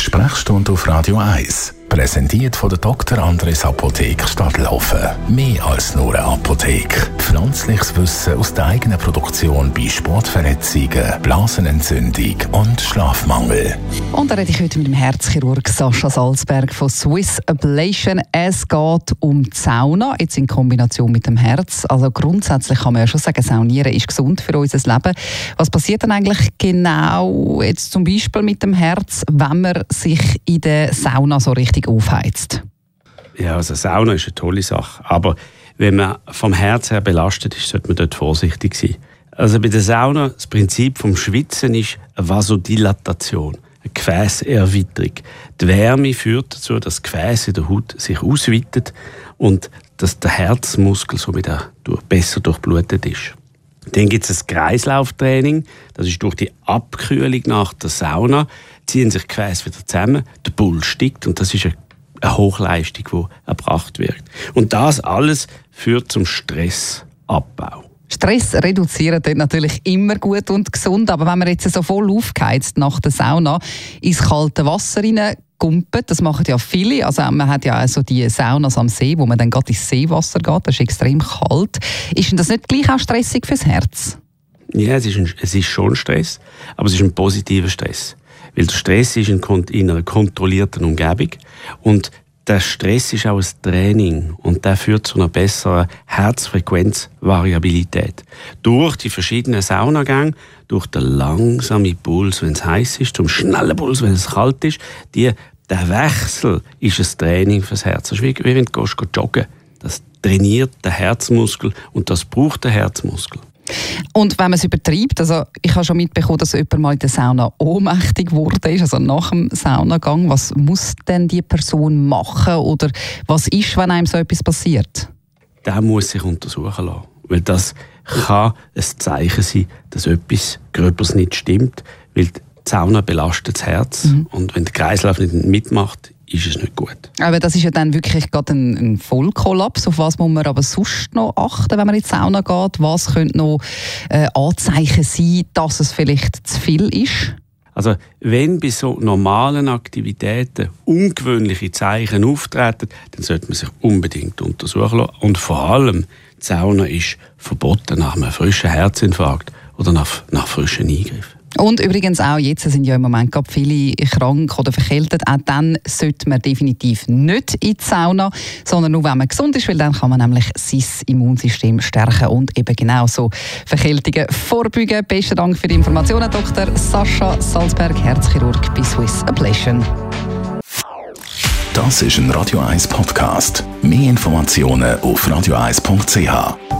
Sprechstunde auf Radio 1. Präsentiert von der Dr. Andres Apotheke Stadtlaufen. Mehr als nur eine Apotheke. Pflanzliches Wissen aus der eigenen Produktion bei Sportverletzungen, Blasenentzündung und Schlafmangel. Und da rede ich heute mit dem Herzchirurg Sascha Salzberg von Swiss Ablation. Es geht um die Sauna, jetzt in Kombination mit dem Herz. Also grundsätzlich kann man ja schon sagen, Saunieren ist gesund für unser Leben. Was passiert dann eigentlich genau jetzt zum Beispiel mit dem Herz, wenn man sich in der Sauna so richtig aufheizt? Ja, also Sauna ist eine tolle Sache, aber wenn man vom Herz her belastet ist, sollte man dort vorsichtig sein. Also bei der Sauna, das Prinzip vom Schwitzen ist eine Vasodilatation, eine Gefäßerweiterung. Die Wärme führt dazu, dass das Gefäß in der Haut sich ausweitet und dass der Herzmuskel somit auch besser durchblutet ist. Dann gibt es ein Kreislauftraining, das ist durch die Abkühlung nach der Sauna, ziehen sich die Gefäße wieder zusammen, der Puls steigt und das ist eine Hochleistung, die erbracht wird. Und das alles führt zum Stressabbau. Stress reduzieren tut natürlich immer gut und gesund, aber wenn man jetzt so voll aufgeheizt nach der Sauna ins kalte Wasser reinkumpelt, das machen ja viele, also man hat ja auch so die Saunas am See, wo man dann gerade ins Seewasser geht, das ist extrem kalt. Ist denn das nicht gleich auch stressig fürs Herz? Ja, es ist schon Stress, aber es ist ein positiver Stress. Weil der Stress ist in einer kontrollierten Umgebung und der Stress ist auch ein Training und der führt zu einer besseren Herzfrequenzvariabilität. Durch die verschiedenen Saunagänge, durch den langsamen Puls, wenn es heiß ist, zum schnellen Puls, wenn es kalt ist, der Wechsel ist ein Training fürs Herz. Das ist wie wenn du joggen gehst. Das trainiert den Herzmuskel und das braucht der Herzmuskel. Und wenn man es übertreibt, also ich habe schon mitbekommen, dass jemand mal in der Sauna ohnmächtig geworden ist, also nach dem Saunagang, was muss denn die Person machen oder was ist, wenn einem so etwas passiert? Der muss sich untersuchen lassen, weil das kann ein Zeichen sein, dass etwas Gröbers nicht stimmt, weil die Sauna belastet das Herz und wenn der Kreislauf nicht mitmacht, ist es nicht gut. Aber das ist ja dann wirklich gerade ein Vollkollaps. Auf was muss man aber sonst noch achten, wenn man in die Sauna geht? Was könnte noch Anzeichen sein, dass es vielleicht zu viel ist? Also wenn bei so normalen Aktivitäten ungewöhnliche Zeichen auftreten, dann sollte man sich unbedingt untersuchen lassen. Und vor allem, die Sauna ist verboten nach einem frischen Herzinfarkt oder nach frischen Eingriffen. Und übrigens auch jetzt sind ja im Moment gerade viele krank oder verkältet. Auch dann sollte man definitiv nicht in die Sauna, sondern nur, wenn man gesund ist, weil dann kann man nämlich sein Immunsystem stärken und eben genau so Verkältungen vorbeugen. Besten Dank für die Informationen, Dr. Sascha Salzberg, Herzchirurg bei Swiss Ablation. Das ist ein Radio 1 Podcast. Mehr Informationen auf radio1.ch.